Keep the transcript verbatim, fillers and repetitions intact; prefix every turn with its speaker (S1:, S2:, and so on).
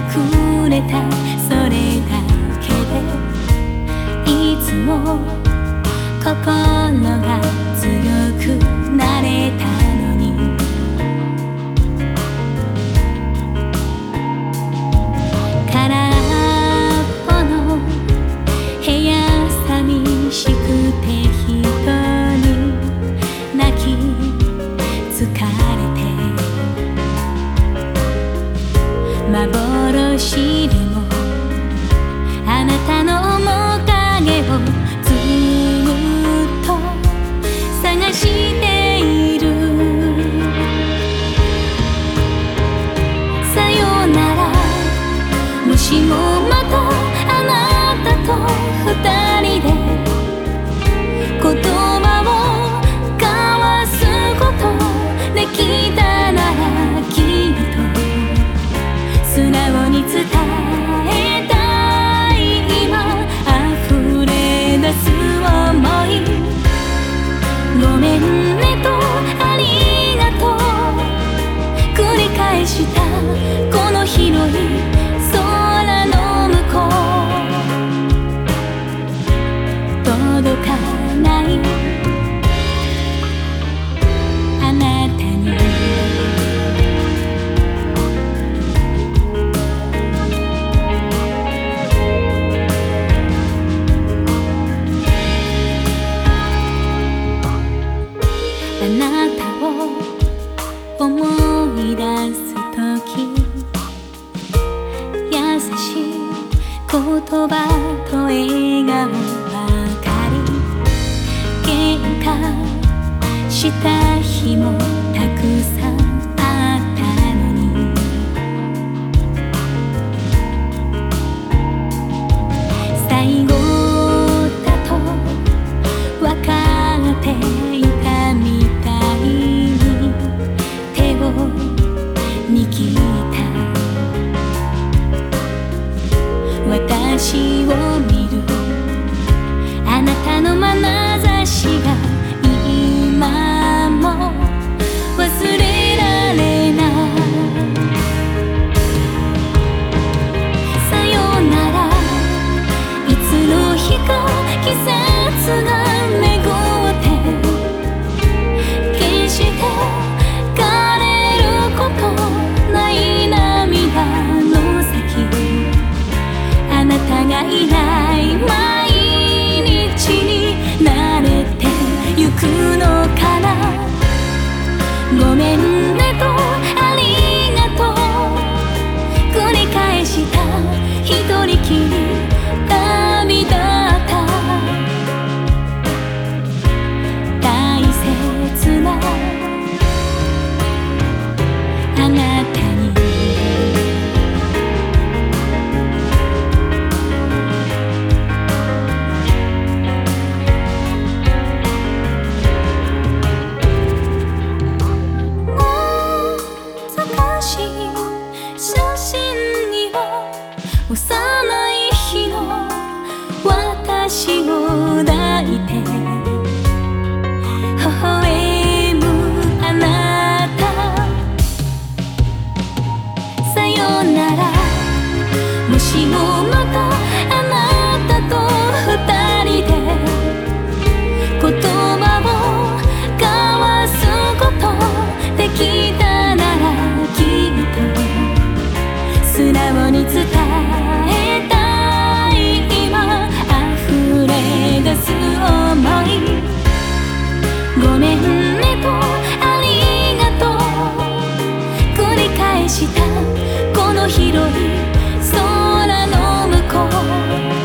S1: くれたそれだけでいつも心が強くなれたのに空っぽの部屋寂しくて一人泣き疲れて幻でもあなたの面影をずっと探しているさよならもしもまたあなたと二人で言葉を交わすことできたならきっと素直に伝えたい今溢れ出す想いごめんねとありがとう繰り返したこの広い空の向こう届かないあなたにあなたを思い出すとき優しい言葉と笑顔ばかり喧嘩した日もたくさんあったのに最後だと分かっていたみたいに手を握った私を見るあなたの眼差しが今も忘れられないさよならいつの日か季節が巡って決して枯れることない涙の先あなたがいない毎日に慣れてゆくのかなごめんねとありがとう繰り返した一人きり旅立った大切なあなたに懐かしい写真には幼い日の私を抱いて微笑むあなたさよならもしもまたあなたと二人で言葉を交わすことできたならきっと素直に伝えたい今溢れ出す想いごめんねとありがとう繰り返したこの広い空の向こう